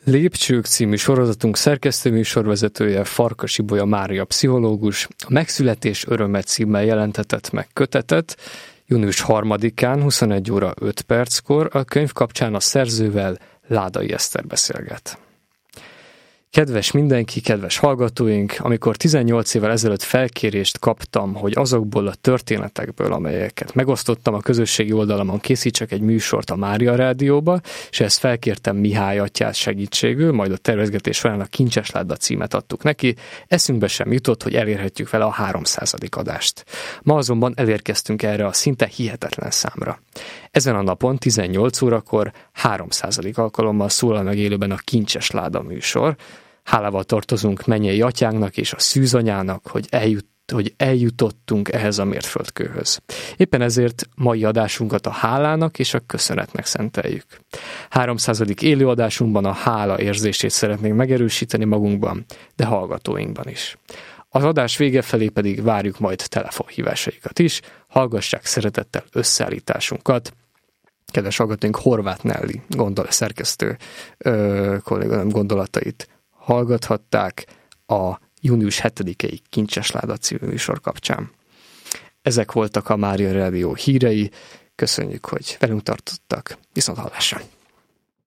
Lépcsők című sorozatunk szerkesztőműsorvezetője Farkas Ibolya Mária pszichológus a Megszületés öröme címmel jelentetett meg kötetet június 3-án 21 óra 5 perckor a könyv kapcsán a szerzővel, Ládai Eszter beszélget. Kedves mindenki, kedves hallgatóink, amikor 18 évvel ezelőtt felkérést kaptam, hogy azokból a történetekből, amelyeket megosztottam a közösségi oldalamon, készítsek egy műsort a Mária Rádióba, és ezt felkértem Mihály atyát segítségül, majd a tervezgetés során a Kincses Láda címet adtuk neki, eszünkbe sem jutott, hogy elérhetjük vele a 300. adást. Ma azonban elérkeztünk erre a szinte hihetetlen számra. Ezen a napon 18 órakor 300. alkalommal szólal meg élőben a Kincses Láda műsor. Hálával tartozunk mennyei atyánknak és a szűzanyának, hogy eljutottunk ehhez a mérföldkőhöz. Éppen ezért mai adásunkat a hálának és a köszönetnek szenteljük. 300. élőadásunkban a hála érzését szeretnénk megerősíteni magunkban, de hallgatóinkban is. Az adás vége felé pedig várjuk majd telefonhívásaikat is, hallgassák szeretettel összeállításunkat. Kedves hallgatóink, Horváth Nelly szerkesztő kolléganőm gondolatait hallgathatták a június 7-i Kincses Láda című műsor kapcsán. Ezek voltak a Mária Rádió hírei. Köszönjük, hogy velünk tartottak. Viszont hallásra!